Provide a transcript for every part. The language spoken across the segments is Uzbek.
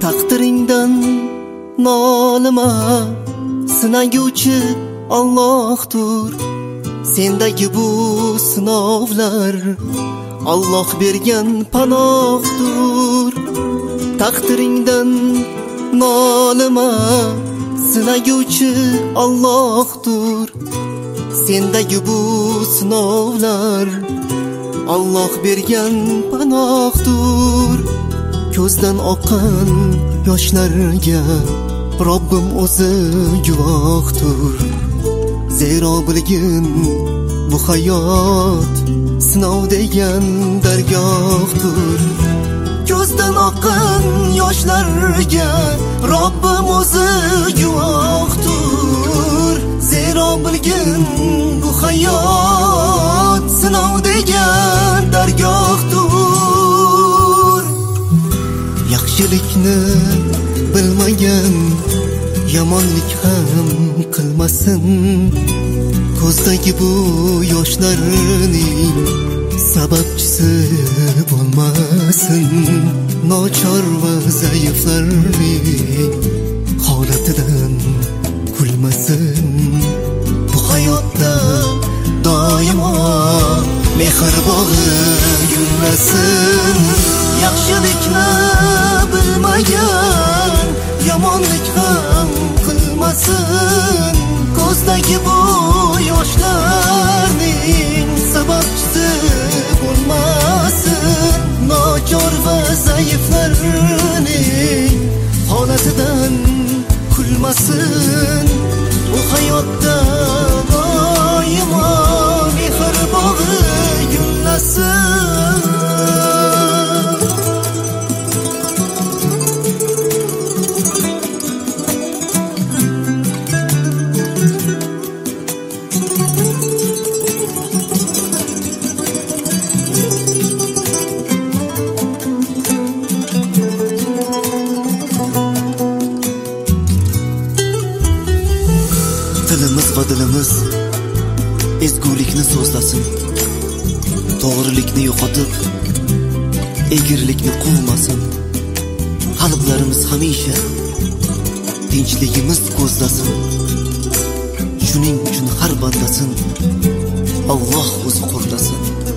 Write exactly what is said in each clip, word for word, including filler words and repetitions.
Taqdiringdan nolima, sinaguvchi Allohdir. Sendagi bu sinovlar Alloh bergan panohdir. Taqdiringdan nolima, sinaguvchi Allohdir. Sendagi bu sinovlar Alloh bergan panohdir. Ko'zdan oqqan yoshlarga Robbim o'zi guvohdir. Zero bilgin bu hayot sinov degan dargohdir. Ko'zdan oqqan yoshlarga Robbim o'zi guvohdir. Zero bilgin bu hayot sinov degan dargohdir. Yaxshilikni bilmagan yomonlik ham qilmasin. Ko'zdagi bu yoshlarning sababchisi bo'lmasin. Nochor va zaiflarning holatidan kulmasin. Bu hayotda doimo mehr bog'i gullasin. Yaxshilikni bilmagan yomonlik ham qilmasin. Ko'zdagi bu yoshlarning sababchisi bo'lmasin. Nochor va zaiflarning holatidan kulmasin. Bu hayotda doimo mehr bog'i gullasin. Tilimiz va dilimiz ezgulikni so'zlasin. To'g'rilikni yo'qotib, egrilikni quvmasin. Qalblarimiz hamisha tinchligimiz ko'zlasin. Shuning uchun har bandasin Alloh o'zi qo'llasin.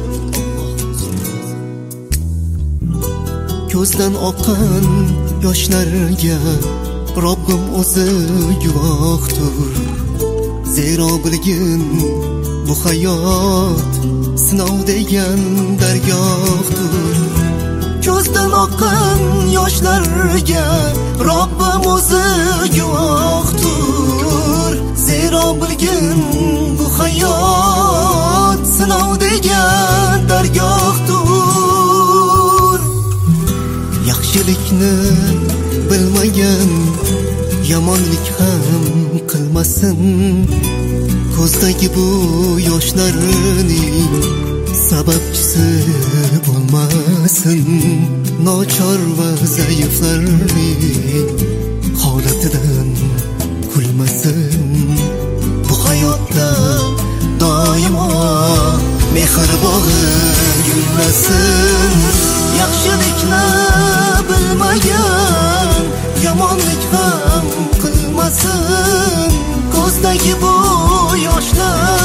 Ko'zdan oqqan yoshlarga Robbim o'zi guvohdir. Zero bilgin bu hayot sinov degan dargohdir. Ko'zdan oqqan yoshlarga Robbim o'zi guvohdir. Zero bilgin bu hayot sinov degan dargohdir. Yaxshilikni bilmagan yomonlik ham qilmasin. Ko'zdagi bu yoshlarning sababchisi bo'lmasin. Nochor va zaiflarning holatidan kulmasin. Bu hayotda doimo mehr bog'i gullasin. Yaxshilikni bilmagan yomonlik ham qilmasin. Ko'zdagi bu yoshlar